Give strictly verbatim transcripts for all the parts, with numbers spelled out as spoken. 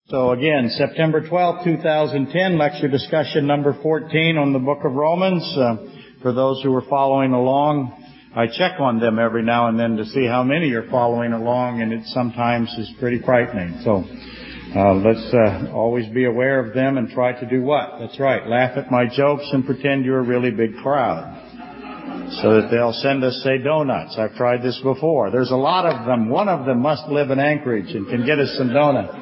So again, September twelfth, two thousand ten, lecture discussion number fourteen on the book of Romans. Uh, for those who are following along, I check on them every now and then to see how many are following along, and it sometimes is pretty frightening. So uh, let's uh, always be aware of them and try to do what? That's right, laugh at my jokes and pretend you're a really big crowd, so that they'll send us, say, donuts. I've tried this before. There's a lot of them. One of them must live in Anchorage and can get us some donuts.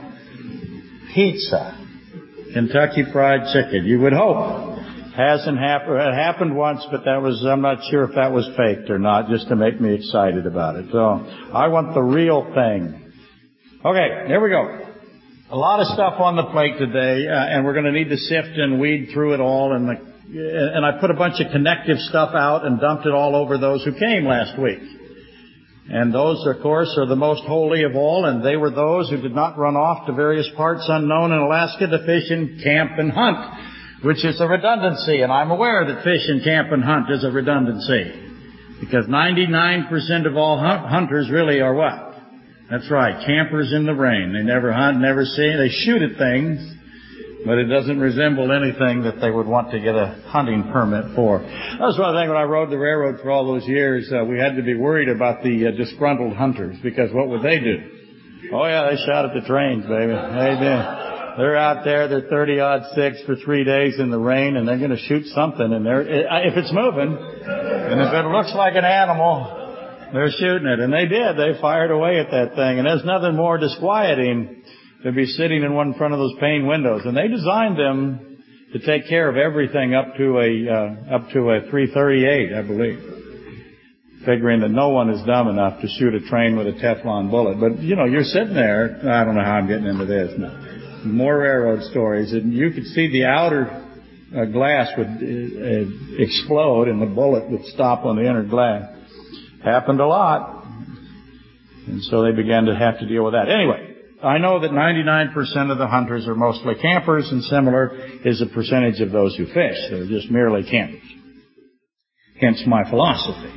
Pizza, Kentucky Fried Chicken. You would hope. Hasn't happened. It happened once, but that was, I'm not sure if that was faked or not, just to make me excited about it. So I want the real thing. Okay, here we go. A lot of stuff on the plate today, uh, and we're going to need to sift and weed through it all. And, the, and I put a bunch of connective stuff out and dumped it all over those who came last week. And those, of course, are the most holy of all, and they were those who did not run off to various parts unknown in Alaska to fish and camp and hunt, which is a redundancy, and I'm aware that fish and camp and hunt is a redundancy, because ninety-nine percent of all hunt- hunters really are what? That's right, campers in the rain. They never hunt, never see, they shoot at things, but it doesn't resemble anything that they would want to get a hunting permit for. That was one thing when I rode the railroad for all those years. Uh, we had to be worried about the uh, disgruntled hunters, because what would they do? Oh, yeah, they shot at the trains, baby. They did. They're out there, they're thirty-odd six for three days in the rain, and they're going to shoot something. And they're, if it's moving, and if it looks like an animal, they're shooting it. And they did. They fired away at that thing. And there's nothing more disquieting to be sitting in one front of those pane windows. And they designed them to take care of everything up to a uh, up to a three thirty-eight, I believe, figuring that no one is dumb enough to shoot a train with a Teflon bullet. But, you know, you're sitting there. I don't know how I'm getting into this. More railroad stories. And you could see the outer uh, glass would uh, explode and the bullet would stop on the inner glass. Happened a lot. And so they began to have to deal with that. Anyway, I know that ninety-nine percent of the hunters are mostly campers, and similar is the percentage of those who fish. They're just merely campers. Hence my philosophy.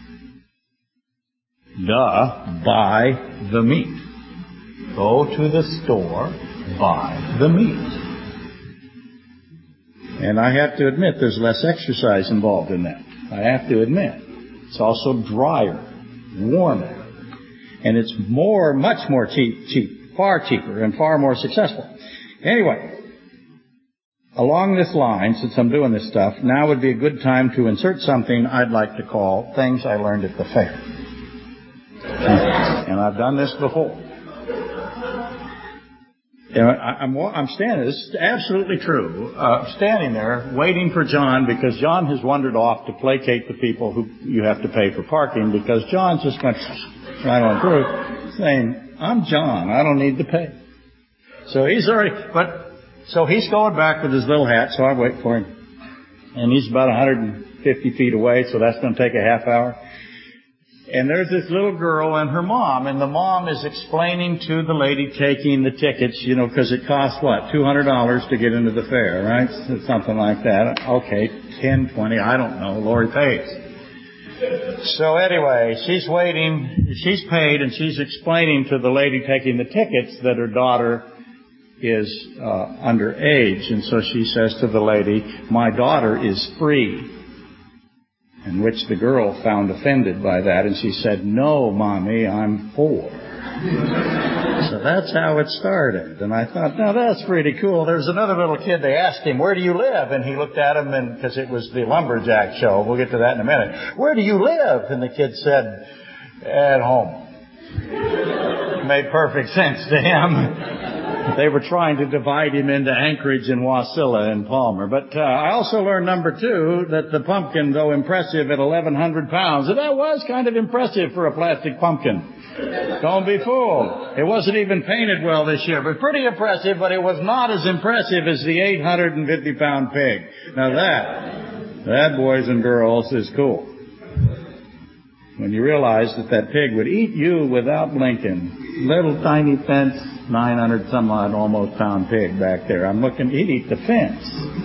Duh, buy the meat. Go to the store, buy the meat. And I have to admit there's less exercise involved in that. I have to admit. It's also drier, warmer, and it's more, much more cheap, cheap, far cheaper and far more successful. Anyway, along this line, since I'm doing this stuff, now would be a good time to insert something I'd like to call things I learned at the fair. And I've done this before. I'm, I'm standing, this is absolutely true, uh, standing there waiting for John, because John has wandered off to placate the people who you have to pay for parking, because John just went right on through saying, I'm John, I don't need to pay. So he's already, but, so he's going back with his little hat, so I wait for him. And he's about one hundred fifty feet away, so that's going to take a half hour. And there's this little girl and her mom, and the mom is explaining to the lady taking the tickets, you know, because it costs, what, two hundred dollars to get into the fair, right? Something like that. Okay, ten, twenty, I don't know. Lori pays. So anyway, she's waiting, she's paid, and she's explaining to the lady taking the tickets that her daughter is uh, underage. And so she says to the lady, my daughter is free. In which the girl found offended by that, and she said, no, Mommy, I'm four. So that's how it started. And I thought, now that's pretty cool. There was another little kid, they asked him, where do you live? And he looked at him, and because it was the lumberjack show, we'll get to that in a minute. Where do you live? And the kid said, at home. It made perfect sense to him. They were trying to divide him into Anchorage and Wasilla and Palmer. But uh, I also learned, number two, that the pumpkin, though impressive at eleven hundred pounds, and that was kind of impressive for a plastic pumpkin. Don't be fooled. It wasn't even painted well this year, but pretty impressive, but it was not as impressive as the eight hundred fifty pound pig. Now that, that, boys and girls, is cool. When you realize that that pig would eat you without blinking. Little tiny fence, nine hundred some odd almost pound pig back there. I'm looking, he'd eat the fence.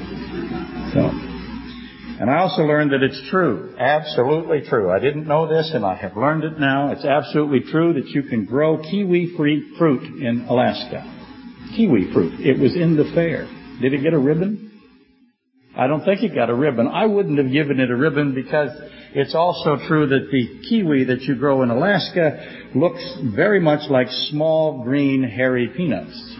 So, and I also learned that it's true. Absolutely true. I didn't know this, and I have learned it now. It's absolutely true that you can grow kiwi fruit in Alaska. kiwi fruit. It was in the fair. Did it get a ribbon? I don't think it got a ribbon. I wouldn't have given it a ribbon because it's also true that the kiwi that you grow in Alaska looks very much like small, green, hairy peanuts.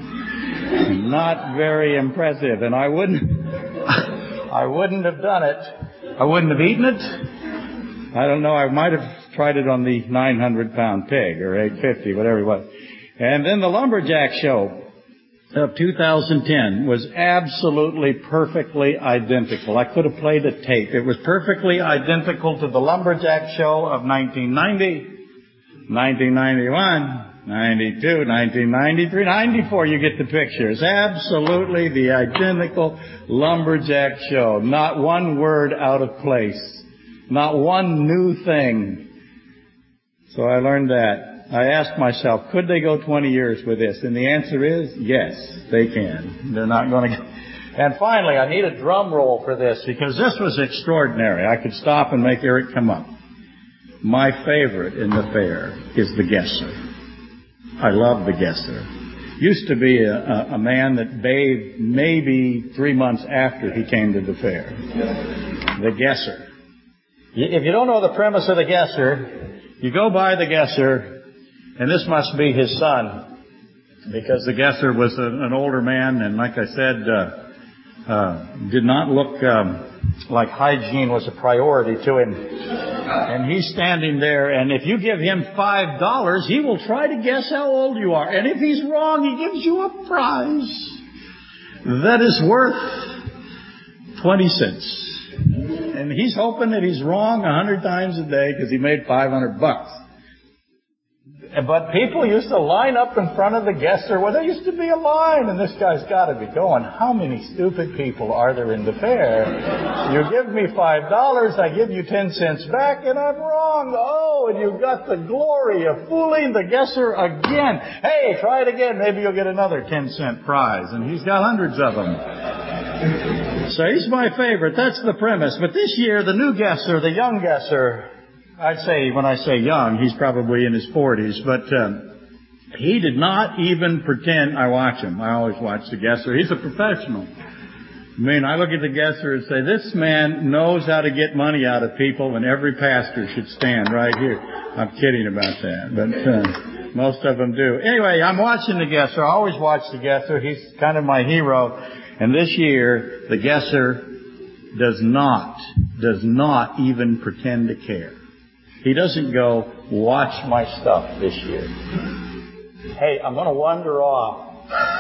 Not very impressive, and I wouldn't, I wouldn't have done it. I wouldn't have eaten it. I don't know. I might have tried it on the nine hundred pound pig or eight fifty, whatever it was. And then the lumberjack show of two thousand ten was absolutely perfectly identical. I could have played a tape. It was perfectly identical to the lumberjack show of nineteen ninety, nineteen ninety-one, ninety-two, nineteen ninety-three, ninety-four. You get the picture. It's absolutely the identical lumberjack show. Not one word out of place. Not one new thing. So I learned that. I asked myself, could they go twenty years with this? And the answer is, yes, they can. They're not going to go. And finally, I need a drum roll for this because this was extraordinary. I could stop and make Eric come up. My favorite in the fair is the guesser. I love the guesser. Used to be a, a, a man that bathed maybe three months after he came to the fair. The guesser. If you don't know the premise of the guesser, you go by the guesser. And this must be his son, because the guesser was a, an older man, and like I said, uh, uh, did not look um, like hygiene was a priority to him. And he's standing there, and if you give him five dollars, he will try to guess how old you are. And if he's wrong, he gives you a prize that is worth twenty cents. And he's hoping that he's wrong a hundred times a day because he made five hundred bucks. But people used to line up in front of the guesser. Well, there used to be a line, and this guy's got to be going, how many stupid people are there in the fair? You give me five dollars, I give you ten cents back, and I'm wrong. Oh, and you've got the glory of fooling the guesser again. Hey, try it again. Maybe you'll get another ten cent prize. And he's got hundreds of them. So he's my favorite. That's the premise. But this year, the new guesser, the young guesser, I'd say, when I say young, he's probably in his forties, but um, he did not even pretend. I watch him. I always watch the guesser. He's a professional. I mean, I look at the guesser and say, this man knows how to get money out of people, and every pastor should stand right here. I'm kidding about that, but uh, most of them do. Anyway, I'm watching the guesser. I always watch the guesser. He's kind of my hero. And this year, the guesser does not, does not even pretend to care. He doesn't go, watch my stuff this year. Hey, I'm going to wander off.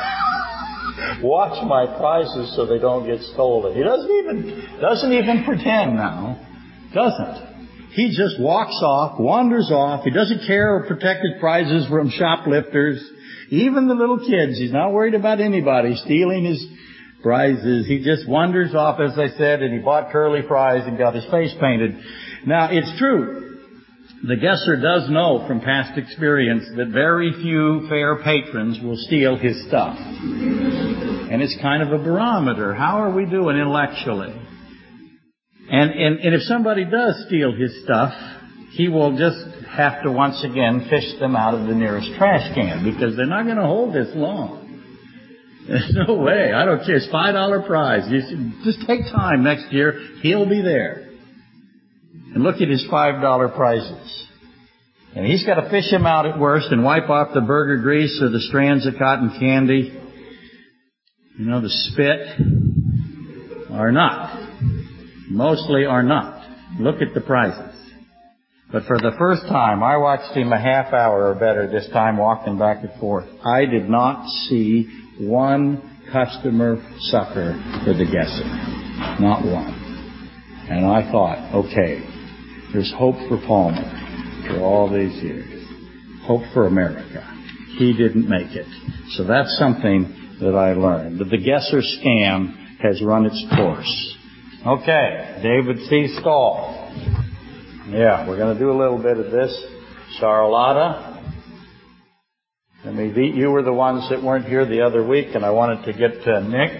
Watch my prizes so they don't get stolen. He doesn't even, doesn't even pretend now. Doesn't. He just walks off, wanders off. He doesn't care or protect his prizes from shoplifters. Even the little kids. He's not worried about anybody stealing his prizes. He just wanders off, as I said, and he bought curly fries and got his face painted. Now, it's true. The guesser does know from past experience that very few fair patrons will steal his stuff. And it's kind of a barometer. How are we doing intellectually? And, and, and if somebody does steal his stuff, he will just have to once again fish them out of the nearest trash can because they're not going to hold this long. There's no way. I don't care. It's a five dollar prize. You should just take time next year. He'll be there. And look at his five dollar prizes. And he's got to fish them out at worst and wipe off the burger grease or the strands of cotton candy. You know, the spit. Or not. Mostly are not. Look at the prizes. But for the first time, I watched him a half hour or better this time walking back and forth. I did not see one customer sucker for the guesser. Not one. And I thought, okay, there's hope for Palmer for all these years. Hope for America. He didn't make it. So that's something that I learned. That the guesser scam has run its course. Okay, David C. Stahl. Yeah, we're going to do a little bit of this. Charlotta. And maybe you were the ones that weren't here the other week, and I wanted to get to Nick.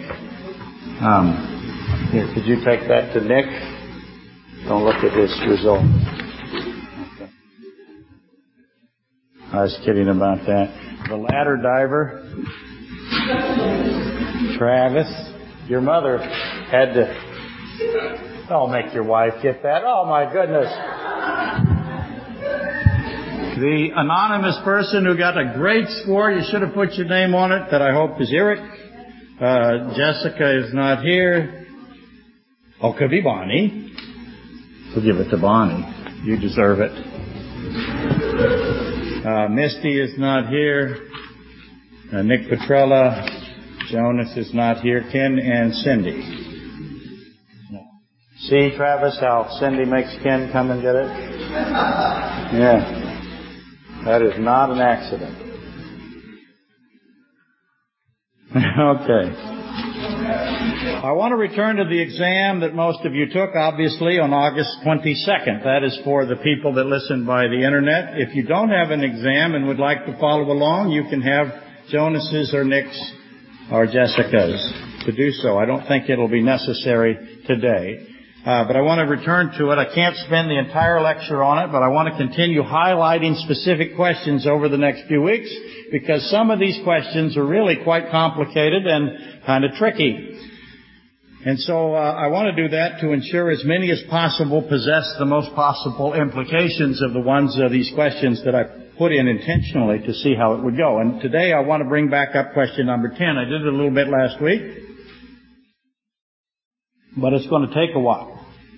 Um, here, could you take that to Nick? Don't look at this result. Okay. I was kidding about that. The ladder diver. Travis, your mother had to... Don't make your wife get that. Oh, my goodness. The anonymous person who got a great score, you should have put your name on it, that I hope is Eric. Uh, Jessica is not here. Oh, could be Bonnie. We'll give it to Bonnie. You deserve it. Uh, Misty is not here. Uh, Nick Petrella. Jonas is not here. Ken and Cindy. No. See, Travis, how Cindy makes Ken come and get it? Yeah. That is not an accident. Okay. I want to return to the exam that most of you took, obviously, on August twenty-second. That is for the people that listen by the Internet. If you don't have an exam and would like to follow along, you can have Jonas's or Nick's or Jessica's to do so. I don't think it'll be necessary today. Uh, but I want to return to it. I can't spend the entire lecture on it, but I want to continue highlighting specific questions over the next few weeks, because some of these questions are really quite complicated and kind of tricky. And so uh, I want to do that to ensure as many as possible possess the most possible implications of the ones of these questions that I put in intentionally to see how it would go. And today I want to bring back up question number ten. I did it a little bit last week, but it's going to take a while.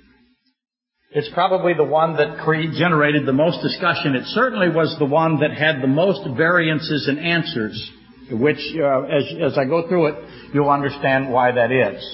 It's probably the one that cre- generated the most discussion. It certainly was the one that had the most variances in answers, which, uh, as, as I go through it, you'll understand why that is.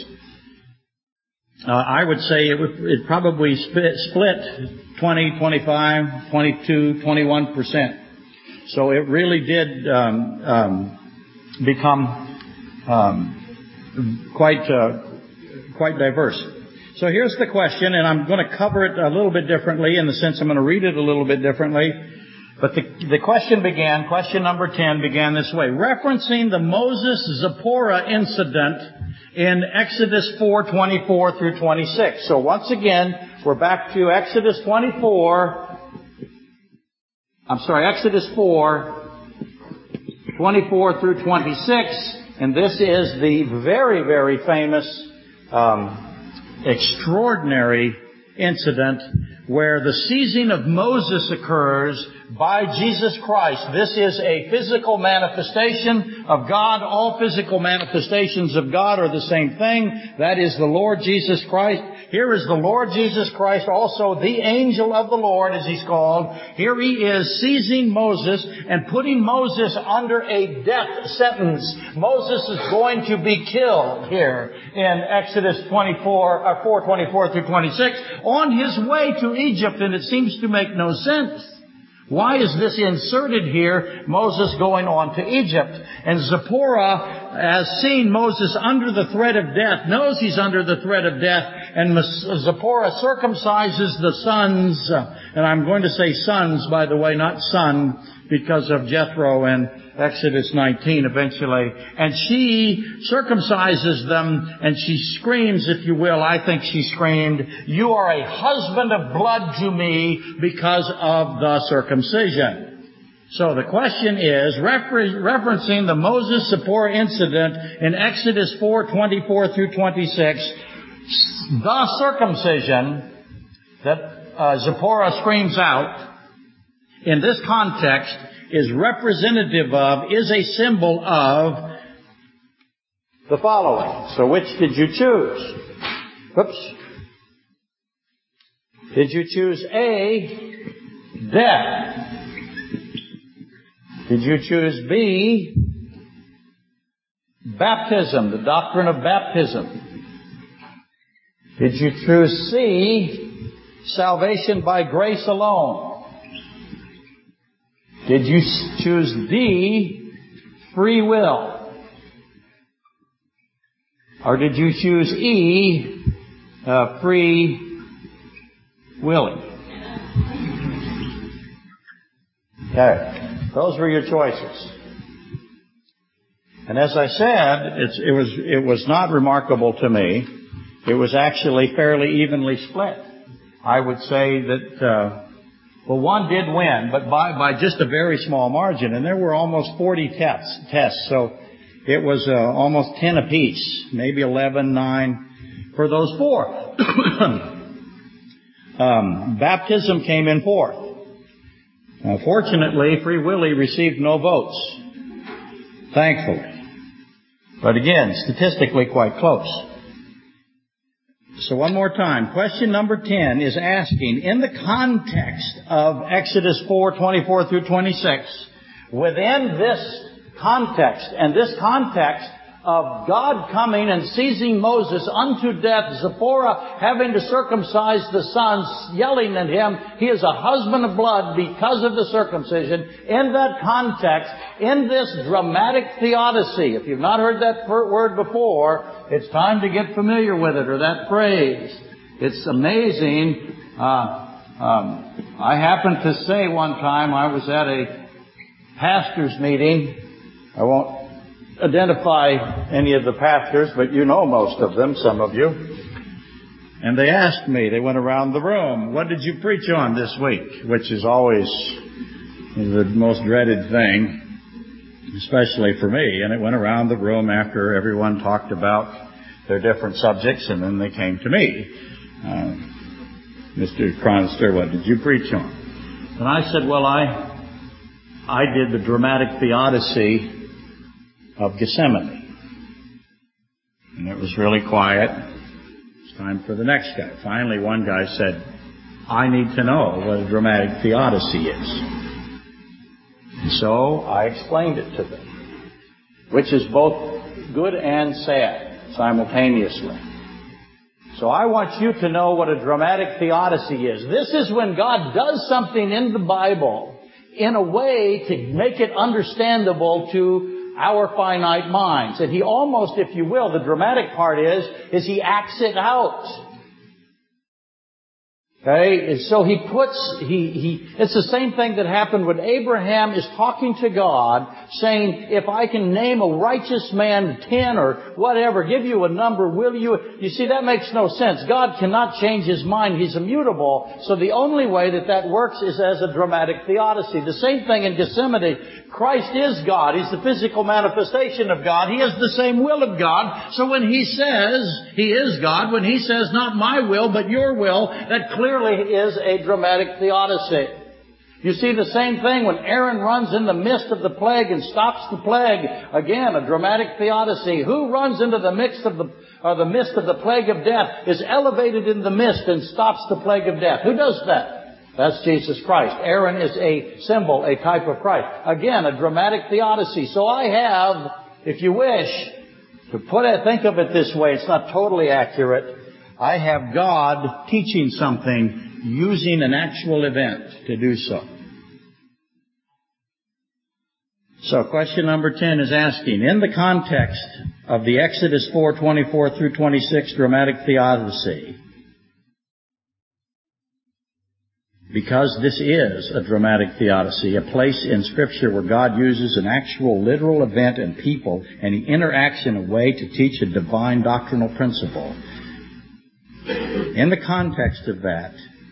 Uh, I would say it, would, it probably split, split twenty, twenty-five, twenty-two, twenty-one percent. So it really did um, um, become um, quite uh, quite diverse. So here's the question, and I'm going to cover it a little bit differently in the sense I'm going to read it a little bit differently. But the, the question began, question number ten began this way. Referencing the Moses-Zipporah incident in Exodus four, twenty-four through twenty-six. So once again, we're back to Exodus twenty-four. I'm sorry, Exodus four, twenty-four through twenty-six. And this is the very, very famous, um, extraordinary incident where the seizing of Moses occurs by Jesus Christ. This is a physical manifestation of God. All physical manifestations of God are the same thing. That is the Lord Jesus Christ. Here is the Lord Jesus Christ, also the angel of the Lord, as he's called. Here he is seizing Moses and putting Moses under a death sentence. Moses is going to be killed here in Exodus twenty-four, uh, four, twenty-four through twenty-six on his way to Egypt, and it seems to make no sense. Why is this inserted here, Moses going on to Egypt? And Zipporah has seen Moses under the threat of death, knows he's under the threat of death, and Zipporah circumcises the sons, and I'm going to say sons, by the way, not son, because of Jethro and Exodus nineteen eventually. And she circumcises them, and she screams, if you will, I think she screamed, "You are a husband of blood to me because of the circumcision." So the question is, refer- referencing the Moses-Zipporah incident in Exodus four, twenty-four through twenty-six, the circumcision that uh, Zipporah screams out in this context is representative of, is a symbol of the following. So which did you choose? Oops. Did you choose A, death? Did you choose B, baptism, the doctrine of baptism? Did you choose C, salvation by grace alone? Did you choose D, free will? Or did you choose E, uh, free willing? Okay. Those were your choices. And as I said, it's, it was, it was not remarkable to me. It was actually fairly evenly split. I would say that, uh, well, one did win, but by, by just a very small margin. And there were almost forty tests, tests. So it was uh, almost ten apiece, maybe eleven, nine for those four. um, baptism came in fourth. Uh, fortunately, Free Willy received no votes. Thankfully. But again, statistically quite close. So one more time. Question number ten is asking, in the context of Exodus four, twenty-four through twenty-six, within this context, and this context of God coming and seizing Moses unto death, Zipporah having to circumcise the sons, yelling at him, he is a husband of blood because of the circumcision. In that context, in this dramatic theodicy, if you've not heard that word before, it's time to get familiar with it, or that phrase. It's amazing. Uh, um, I happened to say one time, I was at a pastor's meeting. I won't identify any of the pastors, but you know most of them, some of you. And they asked me, they went around the room, what did you preach on this week? Which is always the most dreaded thing, especially for me. And it went around the room after everyone talked about their different subjects, and then they came to me. Uh, Mister Cronster, what did you preach on? And I said, well, I I did the dramatic theodicy of Gethsemane. And it was really quiet. It's time for the next guy. Finally, one guy said, I need to know what a dramatic theodicy is. And so I explained it to them, which is both good and sad simultaneously. So I want you to know what a dramatic theodicy is. This is when God does something in the Bible in a way to make it understandable to our finite minds. And He almost, if you will, the dramatic part is, is He acts it out. Okay? And so He puts, he, he, it's the same thing that happened when Abraham is talking to God, saying, if I can name a righteous man, ten or whatever, give you a number, will you? You see, that makes no sense. God cannot change His mind. He's immutable. So the only way that that works is as a dramatic theodicy. The same thing in Gethsemane. Christ is God. He's the physical manifestation of God. He has the same will of God. So when He says He is God, when He says, not my will, but your will, that clearly is a dramatic theodicy. You see the same thing when Aaron runs in the midst of the plague and stops the plague. Again, a dramatic theodicy. Who runs into the midst of the, or the midst of the plague of death, is elevated in the midst and stops the plague of death? Who does that? That's Jesus Christ. Aaron is a symbol, a type of Christ. Again, a dramatic theodicy. So I have, if you wish, to put it, think of it this way, it's not totally accurate. I have God teaching something using an actual event to do so. So question number ten is asking, in the context of the Exodus four, twenty-four through twenty-six dramatic theodicy, because this is a dramatic theodicy, a place in Scripture where God uses an actual literal event and people, and He interacts in a way to teach a divine doctrinal principle. In the context of that,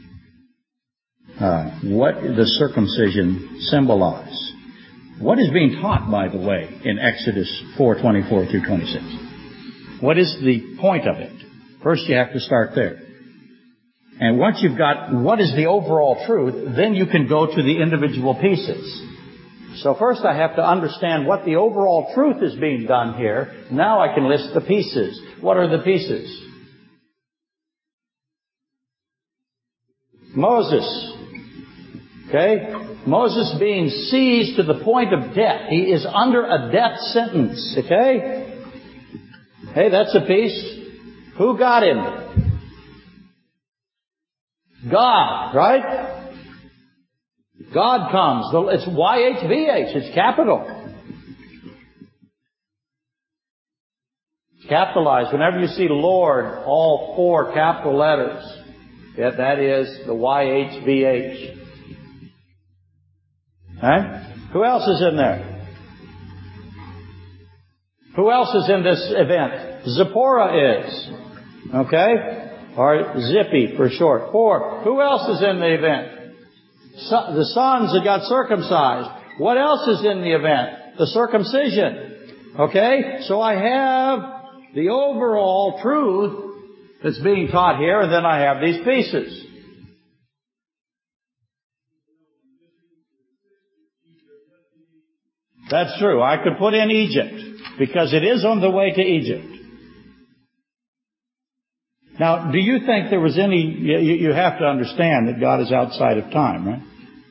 uh, what does circumcision symbolize? What is being taught, by the way, in Exodus four, twenty-four through twenty-six? What is the point of it? First, you have to start there. And once you've got what is the overall truth, then you can go to the individual pieces. So first I have to understand what the overall truth is being done here. Now I can list the pieces. What are the pieces? Moses. Okay? Moses being seized to the point of death. He is under a death sentence. Okay? Hey, that's a piece. Who got him? God, right? God comes. It's Y H V H. It's capital. It's capitalized. Whenever you see Lord, all four capital letters, yeah, that is the Y H V H. Right? Who else is in there? Who else is in this event? Zipporah is. Okay? Or Zippy for short. Four. Who else is in the event? So, the sons that got circumcised. What else is in the event? The circumcision. Okay? So I have the overall truth that's being taught here, and then I have these pieces. That's true. I could put in Egypt, because it is on the way to Egypt. Now, do you think there was any... You, you have to understand that God is outside of time, right?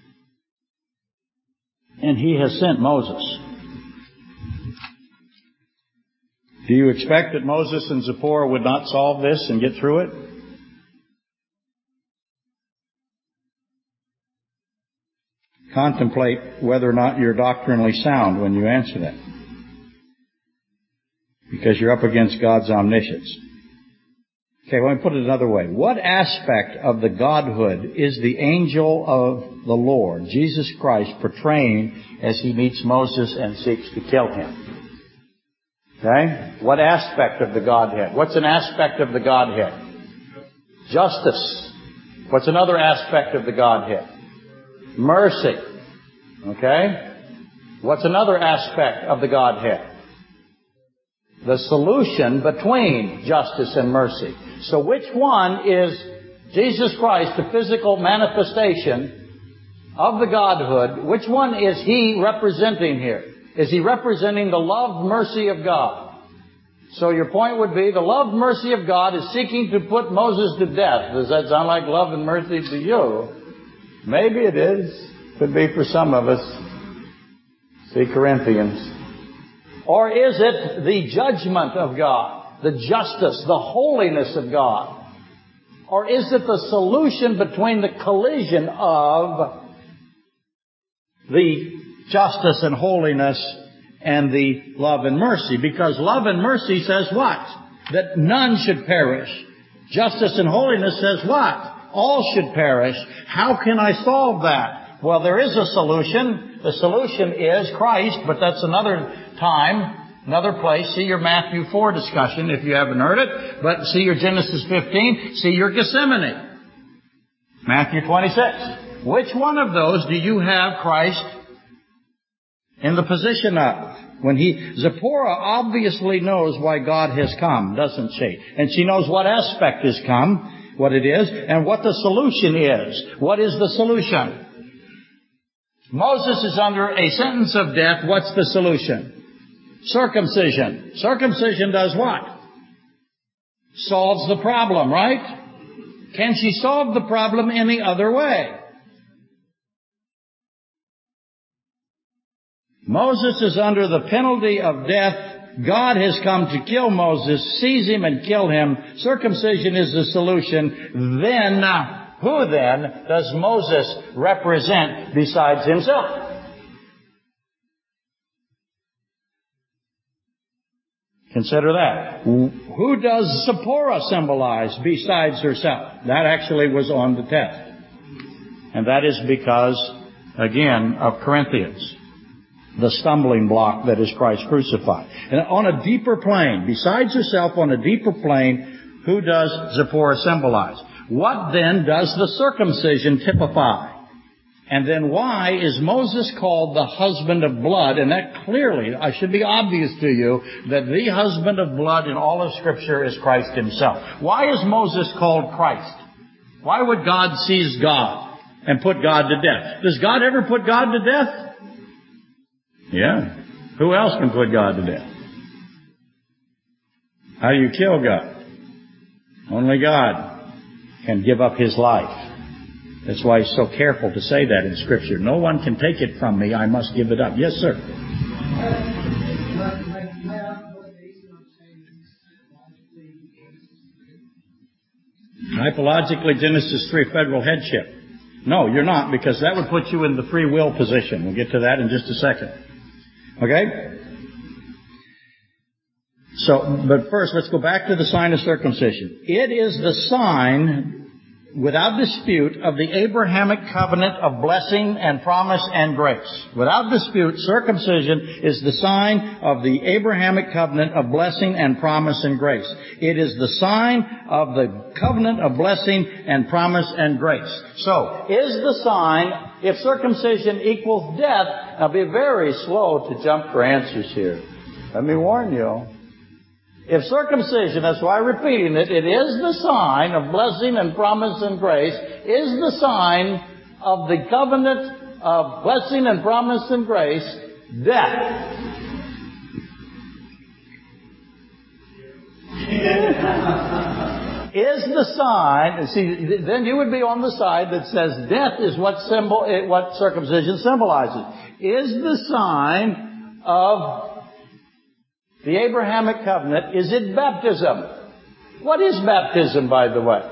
And He has sent Moses. Do you expect that Moses and Zipporah would not solve this and get through it? Contemplate whether or not you're doctrinally sound when you answer that. Because you're up against God's omniscience. Okay, let me put it another way. What aspect of the Godhood is the angel of the Lord, Jesus Christ, portraying as He meets Moses and seeks to kill him? Okay? What aspect of the Godhead? What's an aspect of the Godhead? Justice. What's another aspect of the Godhead? Mercy. Okay? What's another aspect of the Godhead? The solution between justice and mercy. So which one is Jesus Christ, the physical manifestation of the Godhood? Which one is He representing here? Is He representing the love, mercy of God? So your point would be the love, mercy of God is seeking to put Moses to death. Does that sound like love and mercy to you? Maybe it is. Could be for some of us. See Corinthians. Or is it the judgment of God, the justice, the holiness of God? Or is it the solution between the collision of the justice and holiness and the love and mercy? Because love and mercy says what? That none should perish. Justice and holiness says what? All should perish. How can I solve that? Well, there is a solution. The solution is Christ, but that's another time, another place. See your Matthew four discussion if you haven't heard it. But see your Genesis fifteen. See your Gethsemane. Matthew twenty-six. Which one of those do you have Christ in the position of? When he, Zipporah obviously knows why God has come, doesn't she? And she knows what aspect has come, what it is, and what the solution is. What is the solution? Moses is under a sentence of death. What's the solution? Circumcision. Circumcision does what? Solves the problem, right? Can she solve the problem any other way? Moses is under the penalty of death. God has come to kill Moses, seize him and kill him. Circumcision is the solution. Then, who then does Moses represent besides himself? Consider that. Who does Zipporah symbolize besides herself? That actually was on the test. And that is because, again, of Corinthians. The stumbling block that is Christ crucified. And on a deeper plane, besides herself, on a deeper plane, who does Zipporah symbolize? What then does the circumcision typify? And then why is Moses called the husband of blood? And that clearly, I should be obvious to you, that the husband of blood in all of Scripture is Christ Himself. Why is Moses called Christ? Why would God seize God and put God to death? Does God ever put God to death? Yeah. Who else can put God to death? How do you kill God? Only God can give up His life. That's why He's so careful to say that in Scripture. No one can take it from me. I must give it up. Yes, sir. Typologically, Genesis three, federal headship. No, you're not, because that would put you in the free will position. We'll get to that in just a second. Okay? So, but first, let's go back to the sign of circumcision. It is the sign, without dispute, of the Abrahamic covenant of blessing and promise and grace. Without dispute, circumcision is the sign of the Abrahamic covenant of blessing and promise and grace. It is the sign of the covenant of blessing and promise and grace. So, is the sign, if circumcision equals death, now be very slow to jump for answers here. Let me warn you. If circumcision, that's why I'm repeating it, it is the sign of blessing and promise and grace, is the sign of the covenant of blessing and promise and grace, death. Is the sign, see, then you would be on the side that says death is what symbol, what circumcision symbolizes. Is the sign of the Abrahamic covenant, is it baptism? What is baptism, by the way?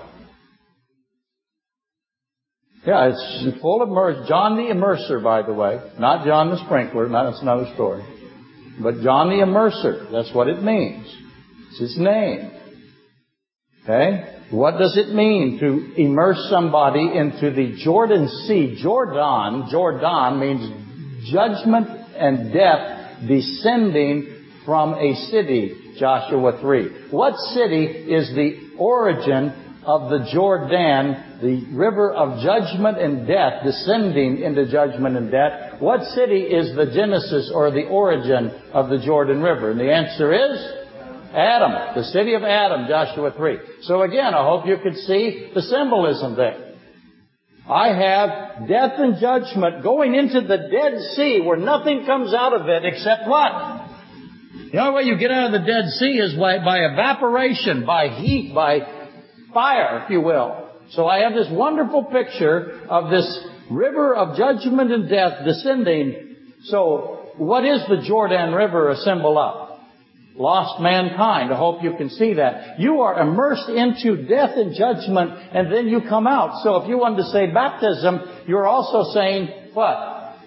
Yeah, it's full of immersion. John the Immerser, by the way. Not John the Sprinkler, no, that's another story. But John the Immerser, that's what it means. It's his name. Okay? What does it mean to immerse somebody into the Jordan Sea? Jordan, Jordan means judgment and death descending from a city, Joshua three. What city is the origin of the Jordan, the river of judgment and death, descending into judgment and death? What city is the genesis or the origin of the Jordan River? And the answer is Adam, the city of Adam, Joshua three. So again, I hope you could see the symbolism there. I have death and judgment going into the Dead Sea where nothing comes out of it except what? The only way you get out of the Dead Sea is by, by evaporation, by heat, by fire, if you will. So I have this wonderful picture of this river of judgment and death descending. So what is the Jordan River a symbol of? Lost mankind. I hope you can see that. You are immersed into death and judgment, and then you come out. So if you wanted to say baptism, you're also saying what?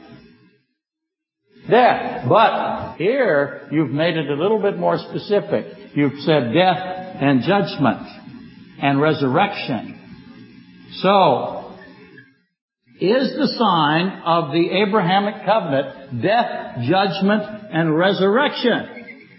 Death. But here, you've made it a little bit more specific. You've said death and judgment and resurrection. So, is the sign of the Abrahamic covenant death, judgment, and resurrection?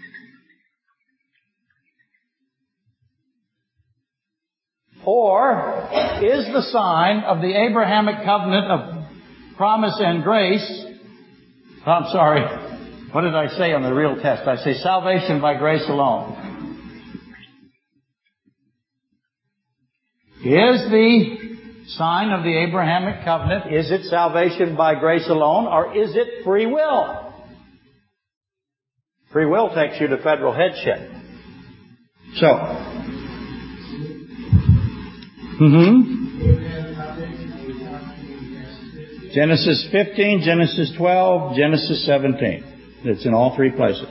Or is the sign of the Abrahamic covenant of promise and grace, I'm sorry, what did I say on the real test? I say salvation by grace alone. Is the sign of the Abrahamic covenant, is it salvation by grace alone, or is it free will? Free will takes you to federal headship. So, mm-hmm. Genesis fifteen, Genesis twelve, Genesis seventeen. It's in all three places.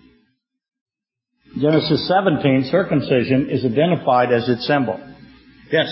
Genesis seventeen, circumcision is identified as its symbol. Yes?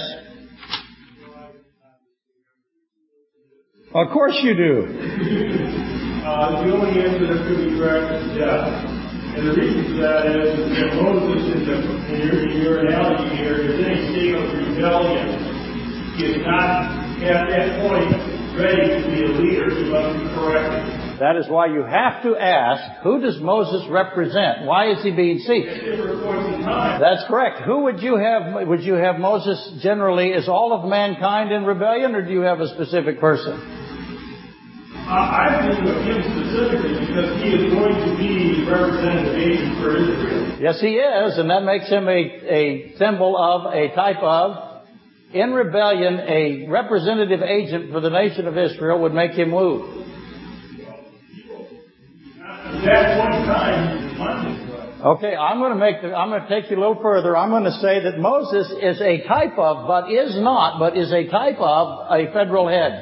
Of course you do. Uh, the only answer that could be correct is death. And the reason for that is that Moses, in, the, in, your, in your analogy here, is in a state of rebellion. He is not at that point ready to be a leader. He must be corrected. That is why you have to ask, who does Moses represent? Why is he being seen? At different points in time. That's correct. Who would you have? Would you have Moses generally as all of mankind in rebellion, or do you have a specific person? I'm thinking of him specifically because he is going to be the representative agent for Israel. Yes, he is, and that makes him a, a symbol of, a type of, in rebellion, a representative agent for the nation of Israel would make him move. At that point in time, okay, I'm going to make the, I'm going to take you a little further. I'm going to say that Moses is a type of, but is not, but is a type of a federal head.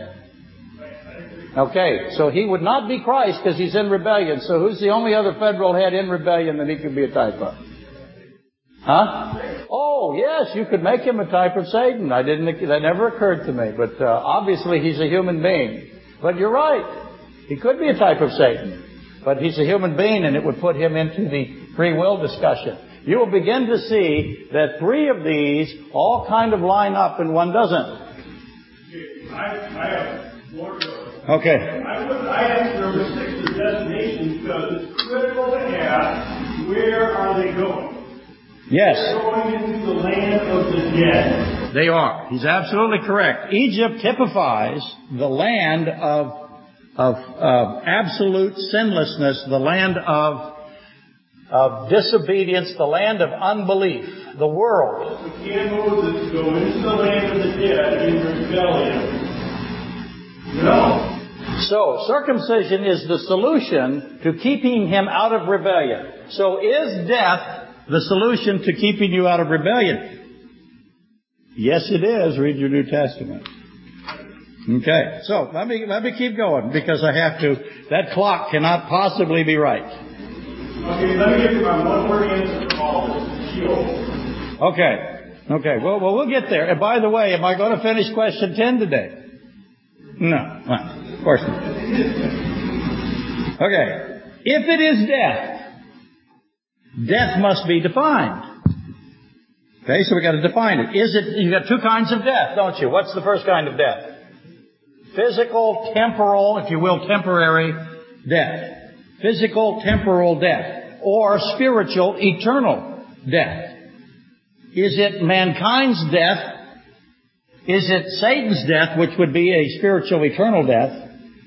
Okay, so he would not be Christ because he's in rebellion. So who's the only other federal head in rebellion that he could be a type of? Huh? Oh, yes, you could make him a type of Satan. I didn't, that never occurred to me. But uh, obviously he's a human being. But you're right. He could be a type of Satan. But he's a human being, and it would put him into the free will discussion. You will begin to see that three of these all kind of line up and one doesn't. I, I have more to Okay. I would, I asked number six, the destination, because it's critical to ask, where are they going? Yes. They're going into the land of the dead. They are. He's absolutely correct. Egypt typifies the land of, of, of absolute sinlessness, the land of of disobedience, the land of unbelief, the world. But can Moses go into the land of the dead in rebellion? No. So, circumcision is the solution to keeping him out of rebellion. So, is death the solution to keeping you out of rebellion? Yes, it is. Read your New Testament. Okay. So, let me, let me keep going because I have to. That clock cannot possibly be right. Okay, let me give you my one-word answer for all this. Sheol. Okay. Okay. Well, well, we'll get there. And by the way, am I going to finish question ten today? No. Well, of course not. Okay. If it is death, death must be defined. Okay, so we got to define it. Is it, you got two kinds of death, don't you? What's the first kind of death? Physical, temporal, if you will, temporary death. Physical, temporal death. Or spiritual, eternal death. Is it mankind's death? Is it Satan's death, which would be a spiritual, eternal death?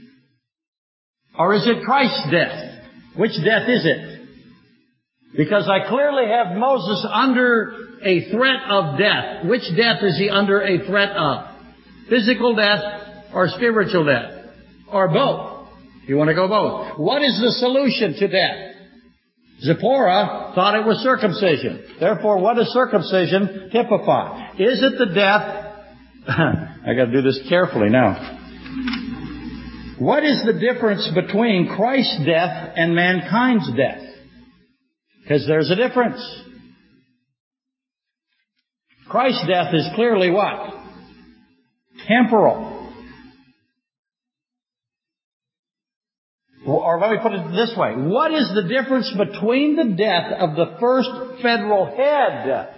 Or is it Christ's death? Which death is it? Because I clearly have Moses under a threat of death. Which death is he under a threat of? Physical death or spiritual death? Or both? You want to go both. What is the solution to death? Zipporah thought it was circumcision. Therefore, what does circumcision typify? Is it the death... I got to do this carefully now. What is the difference between Christ's death and mankind's death? Because there's a difference. Christ's death is clearly what? Temporal. Or let me put it this way. What is the difference between the death of the first federal head?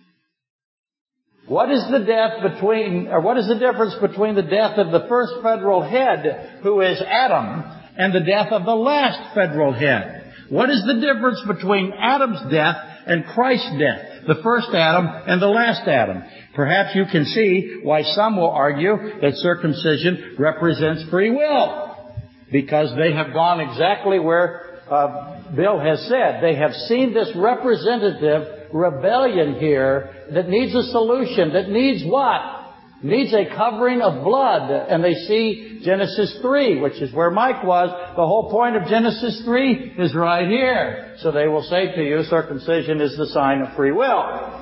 What is the death between, or what is the difference between the death of the first federal head, who is Adam, and the death of the last federal head? What is the difference between Adam's death and Christ's death? The first Adam and the last Adam. Perhaps you can see why some will argue that circumcision represents free will. Because they have gone exactly where uh, Bill has said. They have seen this representative rebellion here that needs a solution, that needs what? Needs a covering of blood. And they see Genesis three, which is where Mike was. The whole point of Genesis three is right here. So they will say to you, circumcision is the sign of free will.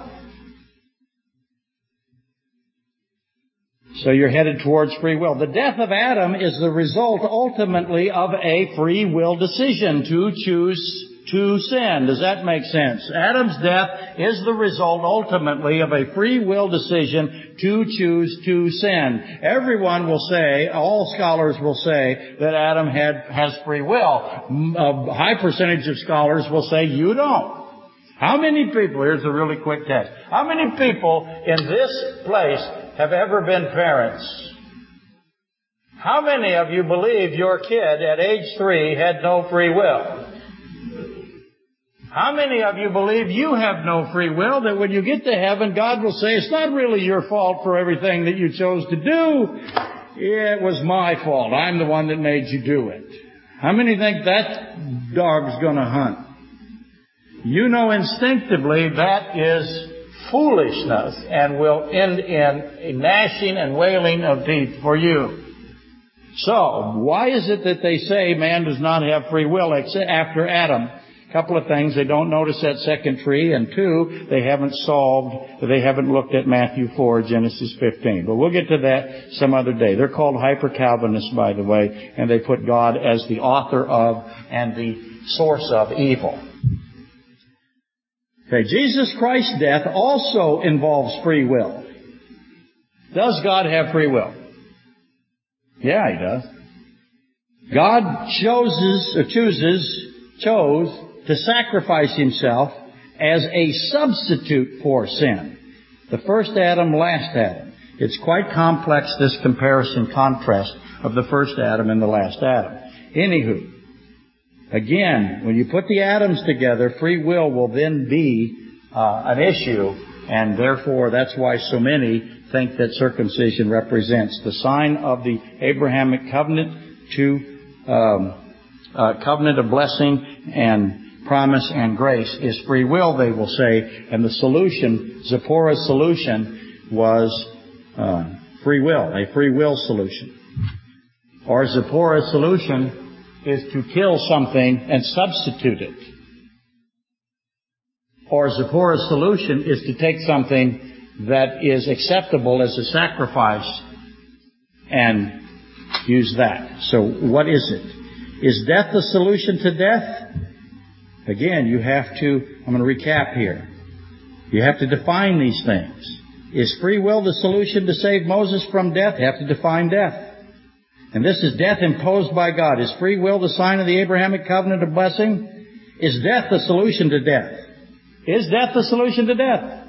So you're headed towards free will. The death of Adam is the result ultimately of a free will decision to choose to sin. Does that make sense? Adam's death is the result ultimately of a free will decision to choose to sin. Everyone will say, all scholars will say that Adam had has free will. A high percentage of scholars will say you don't. How many people, here's a really quick test, how many people in this place have ever been parents? How many of you believe your kid at age three had no free will? How many of you believe you have no free will, that when you get to heaven, God will say, it's not really your fault for everything that you chose to do. It was my fault. I'm the one that made you do it. How many think that dog's going to hunt? You know instinctively that is foolishness and will end in a gnashing and wailing of teeth for you. So, why is it that they say man does not have free will after Adam? A couple of things. They don't notice that second tree, and two, they haven't solved, they haven't looked at Matthew four, Genesis fifteen. But we'll get to that some other day. They're called hyper-Calvinists, by the way, and they put God as the author of and the source of evil. Okay, Jesus Christ's death also involves free will. Does God have free will? Yeah, He does. God chooses, or chooses, chose to sacrifice Himself as a substitute for sin. The first Adam, last Adam. It's quite complex, this comparison, contrast of the first Adam and the last Adam. Anywho, again, when you put the atoms together, free will will then be uh, an issue, and therefore that's why so many think that circumcision represents the sign of the Abrahamic covenant to um, uh, covenant of blessing and promise and grace is free will, they will say. And the solution, Zipporah's solution, was uh, free will, a free will solution. Or Zipporah's solution is to kill something and substitute it. Or Zipporah's solution is to take something that is acceptable as a sacrifice and use that. So what is it? Is death the solution to death? Again, you have to, I'm going to recap here. You have to define these things. Is free will the solution to save Moses from death? You have to define death. And this is death imposed by God. Is free will the sign of the Abrahamic covenant of blessing? Is death the solution to death? Is death the solution to death?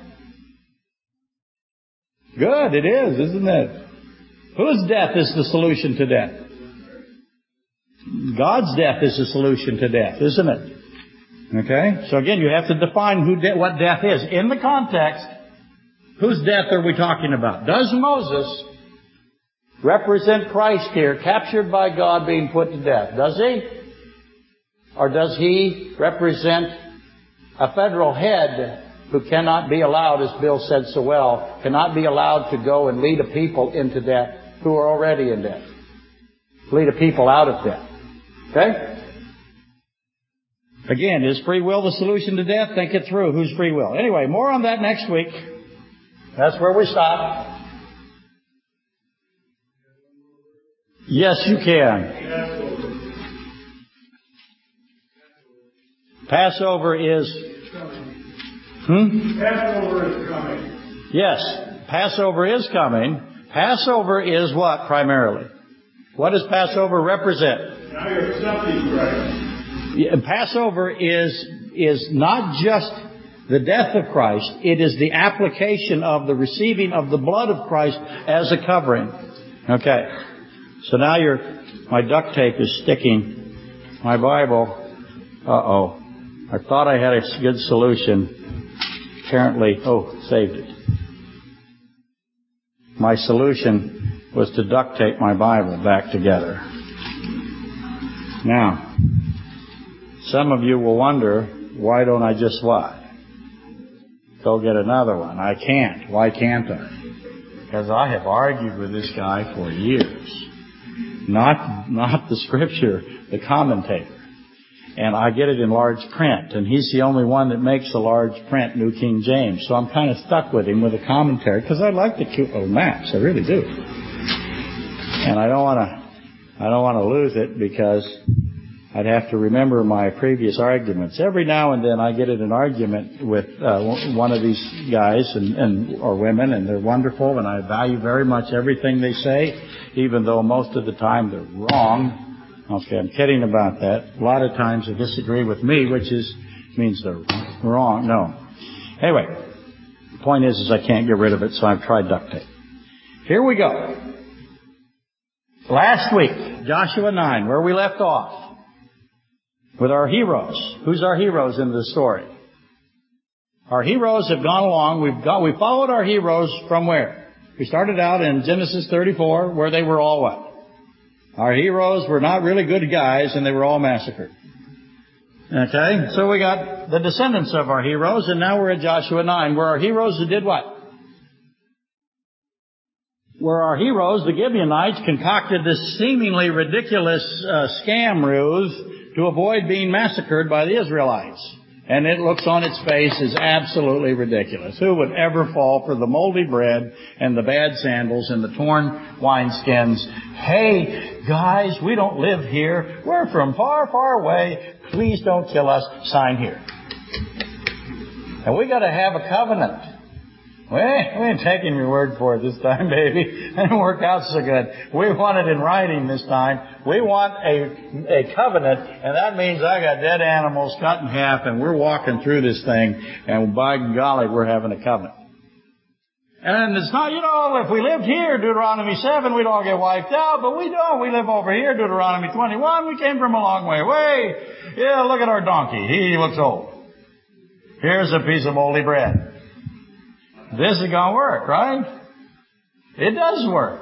Good, it is, isn't it? Whose death is the solution to death? God's death is the solution to death, isn't it? Okay? So again, you have to define who de- what death is. In the context, whose death are we talking about? Does Moses represent Christ here, captured by God, being put to death? Does he? Or does he represent a federal head who cannot be allowed, as Bill said so well, cannot be allowed to go and lead a people into death who are already in death? Lead a people out of death. Okay? Again, is free will the solution to death? Think it through. Who's free will? Anyway, more on that next week. That's where we stop. Yes, you can. Passover is... Hmm? Passover is coming. Yes, Passover is coming. Passover is what primarily? What does Passover represent? Now you're accepting Christ. Yeah, Passover is is not just the death of Christ. It is the application of the receiving of the blood of Christ as a covering. Okay. So now your my duct tape is sticking. My Bible. Uh-oh. I thought I had a good solution. Apparently, oh, saved it. My solution was to duct tape my Bible back together. Now, some of you will wonder, why don't I just what? Go get another one. I can't. Why can't I? Because I have argued with this guy for years. Not, not the Scripture, the commentator. And I get it in large print, and he's the only one that makes the large print, New King James. So I'm kind of stuck with him with a commentary, because I like the cute little maps, I really do. And I don't want to, I don't want to lose it, because I'd have to remember my previous arguments. Every now and then I get in an argument with uh, one of these guys and, and or women, and they're wonderful, and I value very much everything they say, even though most of the time they're wrong. Okay, I'm kidding about that. A lot of times they disagree with me, which is means they're wrong. No. Anyway, the point is, is I can't get rid of it, so I've tried duct tape. Here we go. Last week, Joshua nine, where we left off, with our heroes. Who's our heroes in the story? Our heroes have gone along. We've got, we followed our heroes from where? We started out in Genesis thirty-four, where they were all what? Our heroes were not really good guys, and they were all massacred. Okay? So we got the descendants of our heroes, and now we're at Joshua nine, where our heroes who did what? Where our heroes, the Gibeonites, concocted this seemingly ridiculous uh, scam ruse to avoid being massacred by the Israelites. And it looks on its face as absolutely ridiculous. Who would ever fall for the moldy bread and the bad sandals and the torn wineskins? Hey, guys, we don't live here. We're from far, far away. Please don't kill us. Sign here. And we got to have a covenant. We ain't, we ain't taking your word for it this time, baby. It didn't work out so good. We want it in writing this time. We want a, a covenant, and that means I got dead animals cut in half, and we're walking through this thing, and by golly, we're having a covenant. And it's not, you know, if we lived here, Deuteronomy seven, we'd all get wiped out, but we don't. We live over here, Deuteronomy twenty-one. We came from a long way away. Yeah, look at our donkey. He looks old. Here's a piece of moldy bread. This is going to work, right? It does work.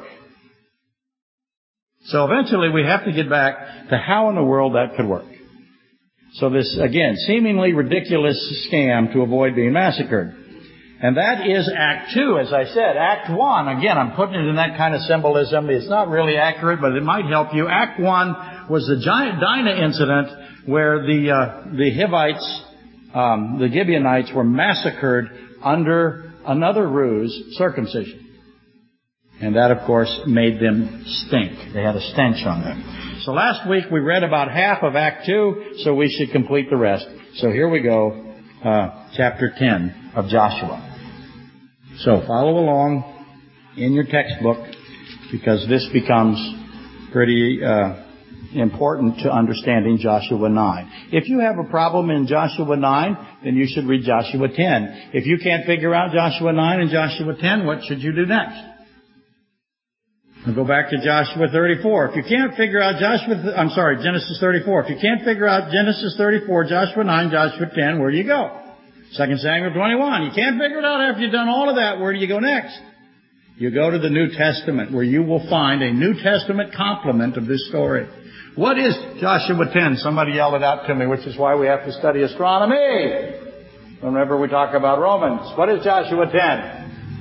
So eventually we have to get back to how in the world that could work. So this, again, seemingly ridiculous scam to avoid being massacred. And that is Act two, as I said. Act one, again, I'm putting it in that kind of symbolism. It's not really accurate, but it might help you. Act one was the giant Dinah incident where the uh, the Hivites, um, the Gibeonites, were massacred under another ruse, circumcision. And that, of course, made them stink. They had a stench on them. So last week we read about half of Act two, so we should complete the rest. So here we go, uh, chapter ten of Joshua. So follow along in your textbook, because this becomes pretty uh, important to understanding Joshua nine. If you have a problem in Joshua nine, then you should read Joshua ten. If you can't figure out Joshua nine and Joshua ten, what should you do next? We'll go back to Joshua thirty-four. If you can't figure out Joshua, th- I'm sorry, Genesis thirty-four. If you can't figure out Genesis thirty-four, Joshua nine, Joshua ten, where do you go? Second Samuel twenty-one. You can't figure it out after you've done all of that. Where do you go next? You go to the New Testament, where you will find a New Testament complement of this story. What is Joshua ten? Somebody yelled it out to me, which is why we have to study astronomy whenever we talk about Romans. What is Joshua ten?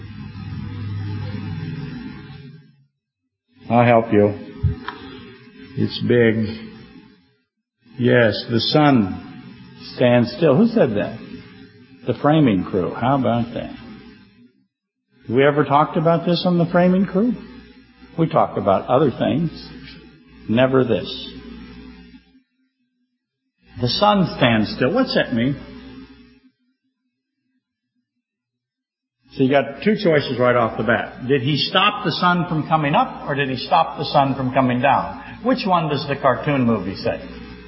I'll help you. It's big. Yes, the sun stands still. Who said that? The framing crew. How about that? Have we ever talked about this on the framing crew? We talked about other things. Never this. The sun stands still. What's that mean? So you got two choices right off the bat. Did he stop the sun from coming up, or did he stop the sun from coming down? Which one does the cartoon movie say?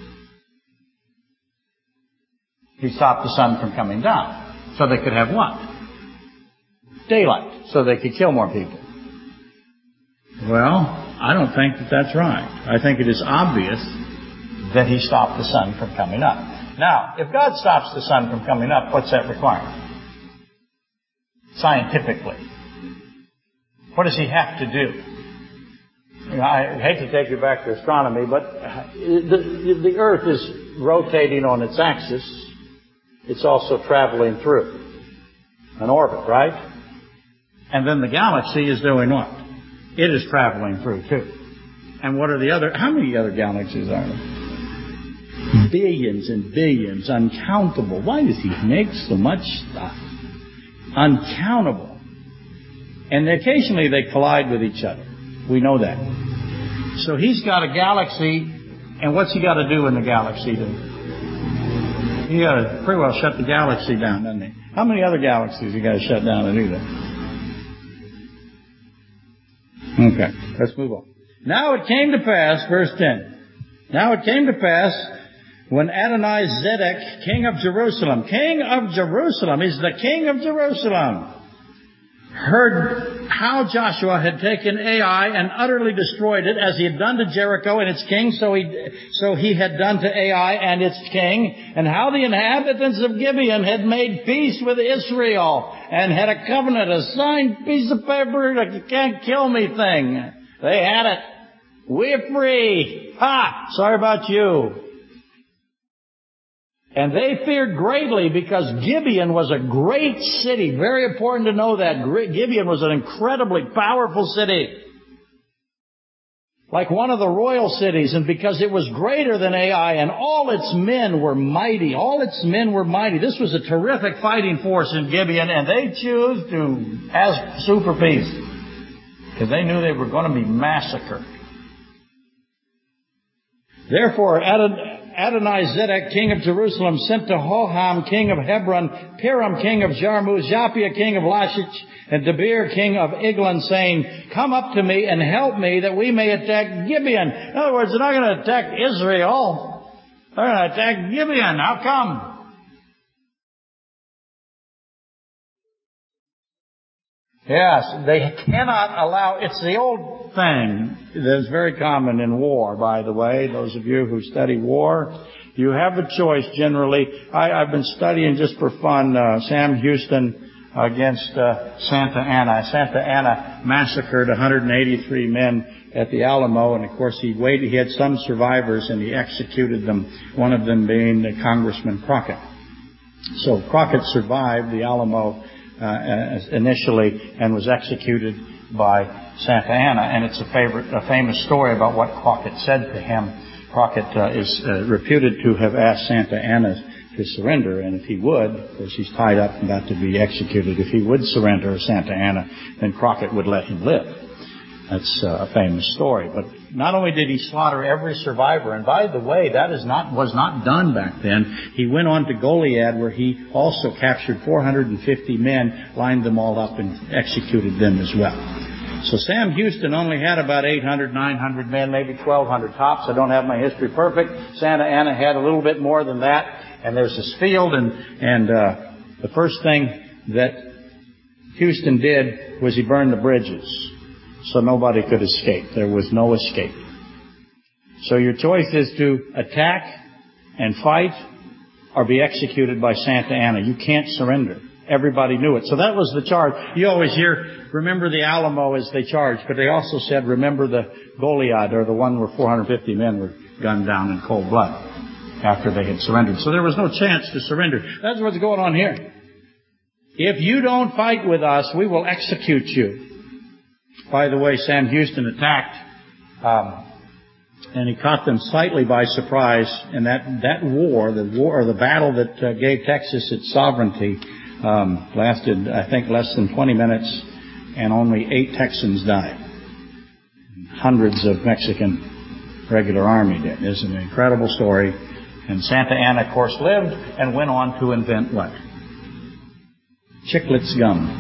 He stopped the sun from coming down. So they could have what? Daylight. So they could kill more people. Well, I don't think that that's right. I think it is obvious that he stopped the sun from coming up. Now, if God stops the sun from coming up, what's that requirement? Scientifically. What does he have to do? You know, I hate to take you back to astronomy, but the, the Earth is rotating on its axis. It's also traveling through an orbit, right? And then the galaxy is doing what? It is traveling through, too. And what are the other... How many other galaxies are there? Billions and billions, uncountable. Why does he make so much stuff? Uncountable. And occasionally they collide with each other. We know that. So he's got a galaxy, and what's he got to do in the galaxy? To, he got to pretty well shut the galaxy down, doesn't he? How many other galaxies he got to shut down to do that? Okay, let's move on. Now it came to pass, verse ten. Now it came to pass when Adonizedek, king of Jerusalem, king of Jerusalem, is the king of Jerusalem, heard how Joshua had taken Ai and utterly destroyed it, as he had done to Jericho and its king, so he, so he had done to Ai and its king, and how the inhabitants of Gibeon had made peace with Israel, and had a covenant, a signed piece of paper, like you can't kill me thing. They had it. We're free. Ha! Sorry about you. And they feared greatly, because Gibeon was a great city. Very important to know that. Gibeon was an incredibly powerful city. Like one of the royal cities. And because it was greater than Ai, and all its men were mighty. All its men were mighty. This was a terrific fighting force in Gibeon. And they chose to ask sue for peace, because they knew they were going to be massacred. Therefore, Adonizedek, king of Jerusalem, sent to Hoham, king of Hebron, Piram, king of Jarmuth, Japhia, king of Lachish, and Debir, king of Eglon, saying, come up to me and help me, that we may attack Gibeon. In other words, they're not going to attack Israel. They're going to attack Gibeon. How come? Yes, they cannot allow... It's the old thing that's very common in war, by the way. Those of you who study war, you have a choice generally. I, I've been studying just for fun uh, Sam Houston against uh, Santa Anna. Santa Anna massacred one hundred eighty-three men at the Alamo, and of course he waited. He had some survivors, and he executed them. One of them being Congressman Crockett. So Crockett survived the Alamo uh, initially and was executed by Santa Anna, and it's a favorite, a famous story about what Crockett said to him. Crockett uh, is uh, reputed to have asked Santa Anna to surrender, and if he would, of course he's tied up and about to be executed, if he would surrender to Santa Anna, then Crockett would let him live. That's uh, a famous story. But not only did he slaughter every survivor, and by the way, that is not was not done back then. He went on to Goliad, where he also captured four hundred fifty men, lined them all up, and executed them as well. So Sam Houston only had about eight hundred, nine hundred men, maybe twelve hundred tops. I don't have my history perfect. Santa Anna had a little bit more than that. And there's this field, and, and uh, the first thing that Houston did was he burned the bridges so nobody could escape. There was no escape. So your choice is to attack and fight or be executed by Santa Anna. You can't surrender. Everybody knew it. So that was the charge. You always hear, remember the Alamo as they charged, but they also said, remember the Goliad, or the one where four hundred fifty men were gunned down in cold blood after they had surrendered. So there was no chance to surrender. That's what's going on here. If you don't fight with us, we will execute you. By the way, Sam Houston attacked, um, and he caught them slightly by surprise. And that, that war, the war, or the battle that uh, gave Texas its sovereignty, um, lasted, I think, less than twenty minutes, and only eight Texans died. Hundreds of Mexican regular army did. It's an incredible story. And Santa Anna, of course, lived and went on to invent what? Chiclets gum.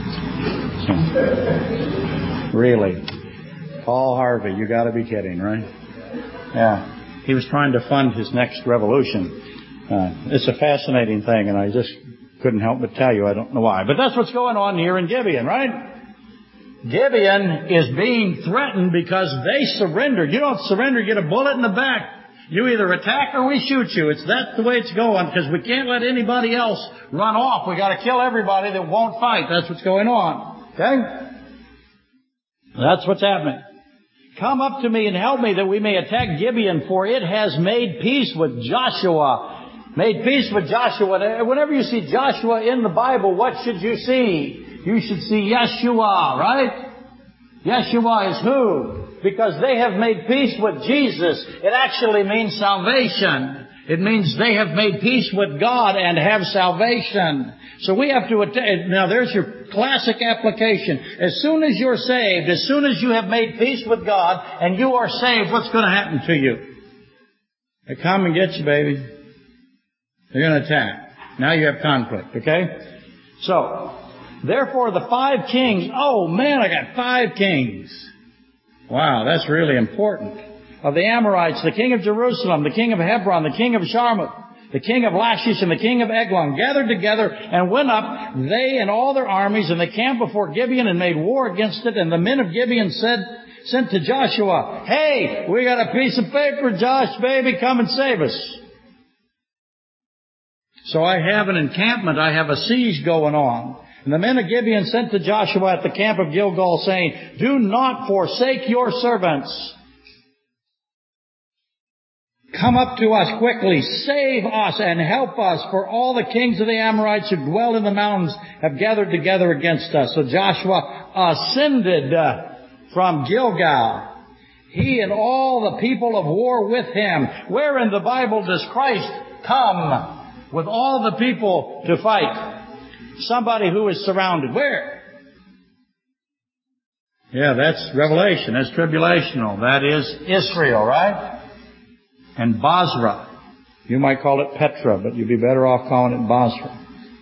So, really. Paul Harvey, you got to be kidding, right? Yeah. He was trying to fund his next revolution. Uh, it's a fascinating thing, and I just couldn't help but tell you. I don't know why. But that's what's going on here in Gibeon, right? Gibeon is being threatened because they surrendered. You don't surrender, you get a bullet in the back. You either attack or we shoot you. It's that's the way it's going, because we can't let anybody else run off. We got to kill everybody that won't fight. That's what's going on. Okay? That's what's happening. Come up to me and help me that we may attack Gibeon, for it has made peace with Joshua. Made peace with Joshua. Whenever you see Joshua in the Bible, what should you see? You should see Yeshua, right? Yeshua is who? Because they have made peace with Jesus. It actually means salvation. It means they have made peace with God and have salvation. So we have to attend. Now there's your classic application. As soon as you're saved, as soon as you have made peace with God and you are saved, what's going to happen to you? They come and get you, baby. They're going to attack. Now you have conflict, okay? So, therefore the five kings, oh man, I got five kings. Wow, that's really important. Of the Amorites, the king of Jerusalem, the king of Hebron, the king of Jarmuth, the king of Lachish, and the king of Eglon gathered together and went up, they and all their armies, and they camped before Gibeon and made war against it. And the men of Gibeon said, sent to Joshua, hey, we got a piece of paper, Josh, baby, come and save us. So I have an encampment, I have a siege going on. And the men of Gibeon sent to Joshua at the camp of Gilgal, saying, do not forsake your servants. Come up to us quickly, save us and help us, for all the kings of the Amorites who dwell in the mountains have gathered together against us. So Joshua ascended uh, from Gilgal, he and all the people of war with him. Where in the Bible does Christ come with all the people to fight? Somebody who is surrounded. Where? Yeah, that's Revelation. That's tribulational. That is Israel, right? And Basra. You might call it Petra, but you'd be better off calling it Basra.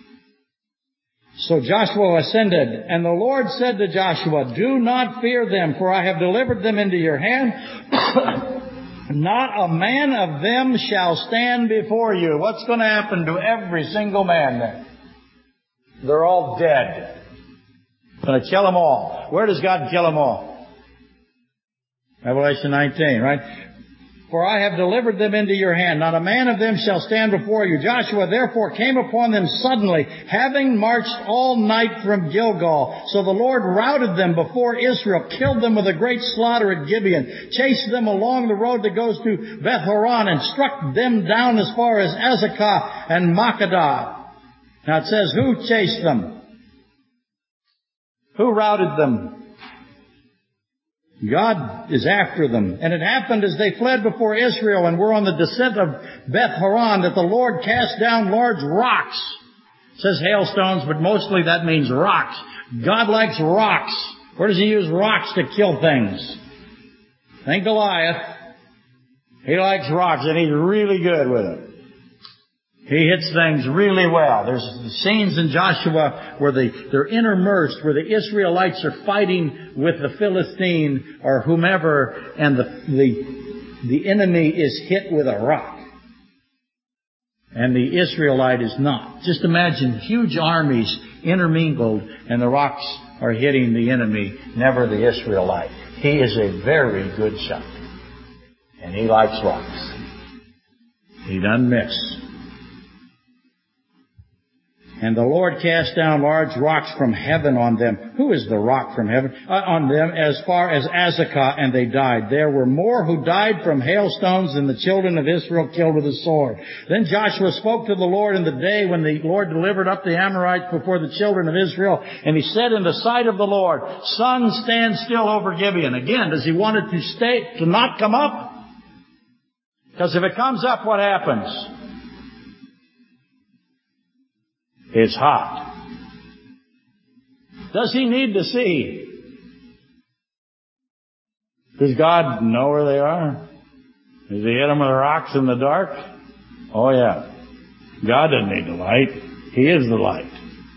So Joshua ascended, and the Lord said to Joshua, do not fear them, for I have delivered them into your hand. Not a man of them shall stand before you. What's going to happen to every single man then? They're all dead. Going to kill them all. Where does God kill them all? Revelation nineteen, right? For I have delivered them into your hand. Not a man of them shall stand before you. Joshua therefore came upon them suddenly, having marched all night from Gilgal. So the Lord routed them before Israel, killed them with a great slaughter at Gibeon, chased them along the road that goes to Beth Horon, and struck them down as far as Azekah and Makkedah. Now it says, who chased them? Who routed them? God is after them. And it happened as they fled before Israel and were on the descent of Beth Horon that the Lord cast down large rocks. It says hailstones, but mostly that means rocks. God likes rocks. Where does He use rocks to kill things? Think Goliath. He likes rocks, and He's really good with it. He hits things really well. There's scenes in Joshua where they, they're intermersed, where the Israelites are fighting with the Philistine or whomever, and the, the, the enemy is hit with a rock. And the Israelite is not. Just imagine huge armies intermingled, and the rocks are hitting the enemy, never the Israelite. He is a very good shot. And he likes rocks. He doesn't miss. And the Lord cast down large rocks from heaven on them. Who is the rock from heaven? Uh, on them as far as Azekah, and they died. There were more who died from hailstones than the children of Israel killed with the sword. Then Joshua spoke to the Lord in the day when the Lord delivered up the Amorites before the children of Israel. And he said in the sight of the Lord, sun, stand still over Gibeon. Again, does he want it to stay, to not come up? Because if it comes up, what happens? It's hot. Does he need to see? Does God know where they are? Does he hit them with rocks in the dark? Oh yeah. God doesn't need the light. He is the light.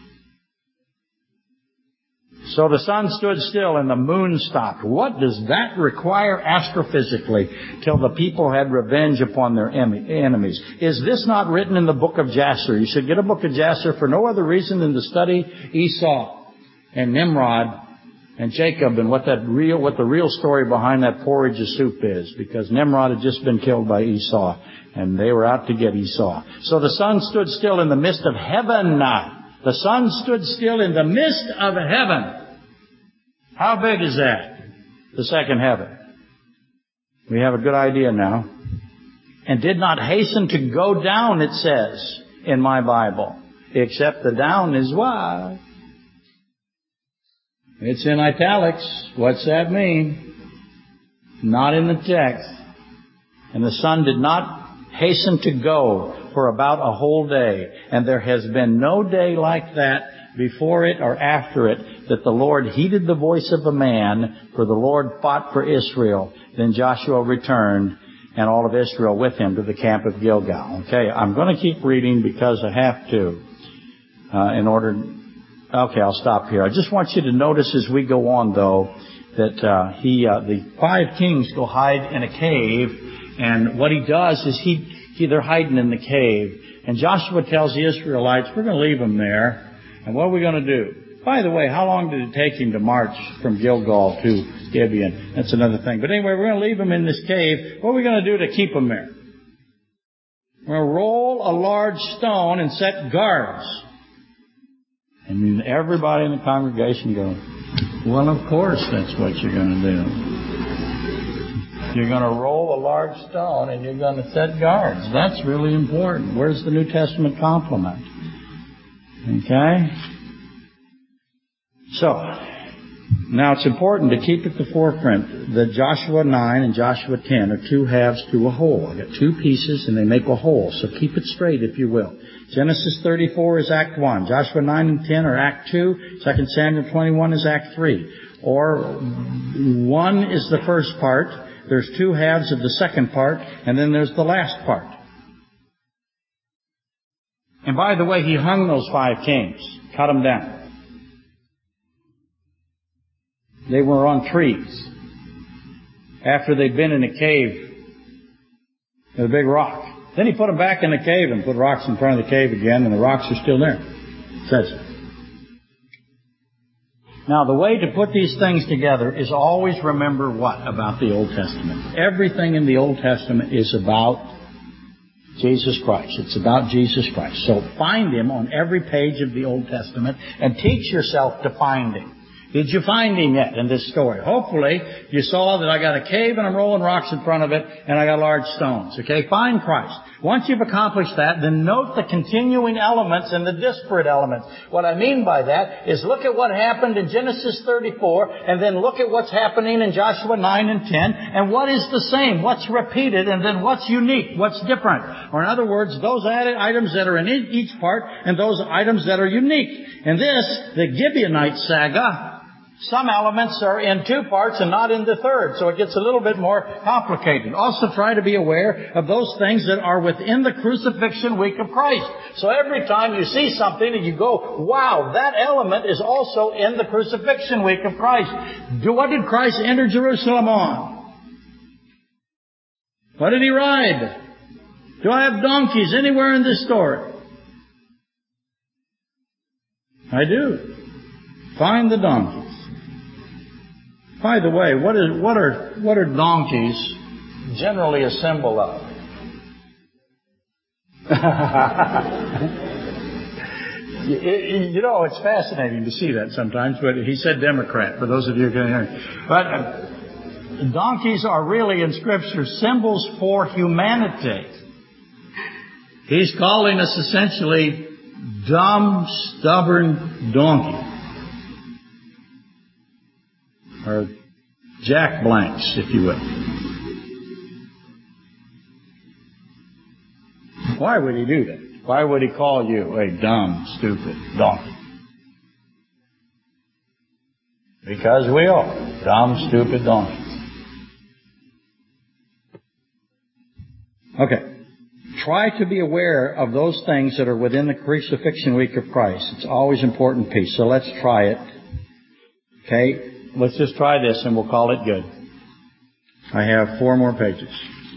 So the sun stood still and the moon stopped. What does that require astrophysically till the people had revenge upon their enemies? Is this not written in the book of Jasher? You should get a book of Jasher for no other reason than to study Esau and Nimrod and Jacob and what that real, what the real story behind that porridge of soup is. Because Nimrod had just been killed by Esau and they were out to get Esau. So the sun stood still in the midst of heaven. The sun stood still in the midst of heaven. How big is that? The second heaven. We have a good idea now. And did not hasten to go down, it says in my Bible. Except the down is what? It's in italics. What's that mean? Not in the text. And the sun did not hasten to go for about a whole day. And there has been no day like that before it or after it that the Lord heeded the voice of a man, for the Lord fought for Israel. Then Joshua returned and all of Israel with him to the camp of Gilgal. Okay, I'm going to keep reading because I have to uh, in order... Okay, I'll stop here. I just want you to notice as we go on, though, that uh, he, uh, the five kings go hide in a cave, and what he does is he, he they're hiding in the cave, and Joshua tells the Israelites, we're going to leave them there. And what are we going to do? By the way, how long did it take him to march from Gilgal to Gibeon? That's another thing. But anyway, we're going to leave him in this cave. What are we going to do to keep him there? We're going to roll a large stone and set guards. And everybody in the congregation goes, well, of course that's what you're going to do. You're going to roll a large stone and you're going to set guards. That's really important. Where's the New Testament complement? Okay? So, now it's important to keep at the forefront that Joshua nine and Joshua ten are two halves to a whole. I've got two pieces and they make a whole. So keep it straight, if you will. Genesis thirty-four is Act one. Joshua nine and ten are Act two. Second Samuel twenty-one is Act three. Or one is the first part. There's two halves of the second part. And then there's the last part. And by the way, he hung those five kings. Cut them down. They were on trees. After they'd been in a cave with a big rock. Then he put them back in the cave and put rocks in front of the cave again, and the rocks are still there. It says. Now, the way to put these things together is always remember what about the Old Testament? Everything in the Old Testament is about Jesus Christ. It's about Jesus Christ. So find Him on every page of the Old Testament and teach yourself to find Him. Did you find Him yet in this story? Hopefully, you saw that I got a cave and I'm rolling rocks in front of it and I got large stones. Okay, find Christ. Once you've accomplished that, then note the continuing elements and the disparate elements. What I mean by that is look at what happened in Genesis thirty-four and then look at what's happening in Joshua nine and ten and what is the same, what's repeated, and then what's unique, what's different. Or in other words, those added items that are in each part and those items that are unique. In this, the Gibeonite saga, some elements are in two parts and not in the third, so it gets a little bit more complicated. Also try to be aware of those things that are within the crucifixion week of Christ. So every time you see something and you go, wow, that element is also in the crucifixion week of Christ. Do, what did Christ enter Jerusalem on? What did He ride? Do I have donkeys anywhere in this story? I do. Find the donkeys. By the way, what is what are what are donkeys generally a symbol of? you, you know, it's fascinating to see that sometimes. But he said Democrat. For those of you who can hear, but uh, donkeys are really in Scripture symbols for humanity. He's calling us essentially dumb, stubborn donkeys. Or jack blanks, if you will. Why would He do that? Why would He call you a dumb, stupid donkey? Because we are dumb, stupid donkeys. Okay. Try to be aware of those things that are within the crucifixion week of Christ. It's always an important piece. So let's try it. Okay. Let's just try this and we'll call it good. I have four more pages.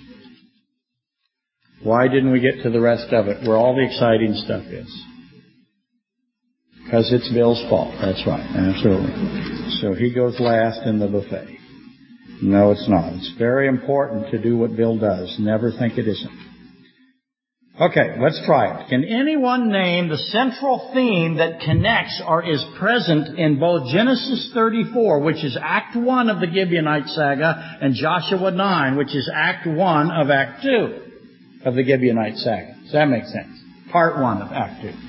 Why didn't we get to the rest of it where all the exciting stuff is? Because it's Bill's fault. That's right. Absolutely. So he goes last in the buffet. No, it's not. It's very important to do what Bill does. Never think it isn't. Okay, let's try it. Can anyone name the central theme that connects or is present in both Genesis thirty-four, which is Act one of the Gibeonite saga, and Joshua nine, which is Act one of Act two of the Gibeonite saga? Does that make sense? Part one of Act two.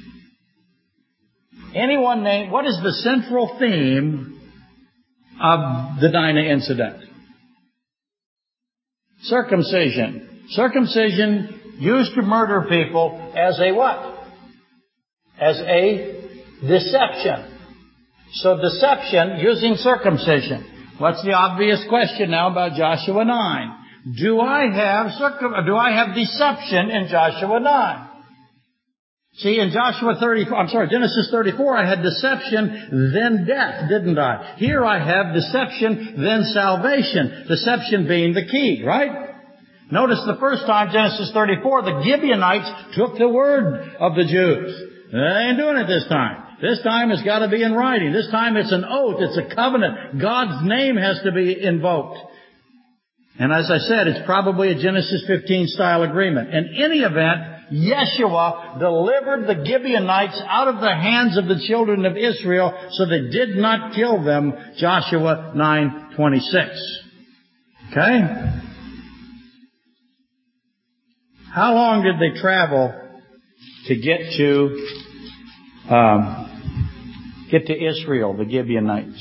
Anyone name, what is the central theme of the Dinah incident? Circumcision. Circumcision used to murder people as a what? As a deception. So deception using circumcision. What's the obvious question now about Joshua nine? Do I have circum, do I have deception in Joshua nine? See, in Joshua thirty-four, I'm sorry, Genesis thirty-four, I had deception, then death, didn't I? Here I have deception, then salvation. Deception being the key, right? Notice the first time, Genesis thirty-four, the Gibeonites took the word of the Jews. They ain't doing it this time. This time it's got to be in writing. This time it's an oath. It's a covenant. God's name has to be invoked. And as I said, it's probably a Genesis fifteen style agreement. In any event, Yeshua delivered the Gibeonites out of the hands of the children of Israel so they did not kill them. Joshua nine twenty-six. Okay? How long did they travel to get to um, get to Israel, the Gibeonites?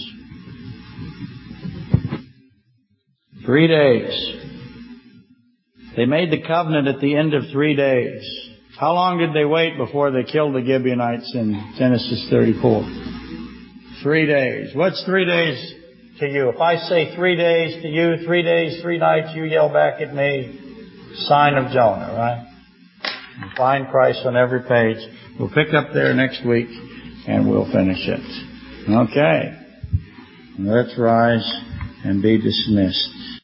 Three days. They made the covenant at the end of three days. How long did they wait before they killed the Gibeonites in Genesis thirty-four? Three days. What's three days to you? If I say three days to you, three days, three nights, you yell back at me, sign of Jonah, right? You find Christ on every page. We'll pick up there next week and we'll finish it. Okay. Let's rise and be dismissed.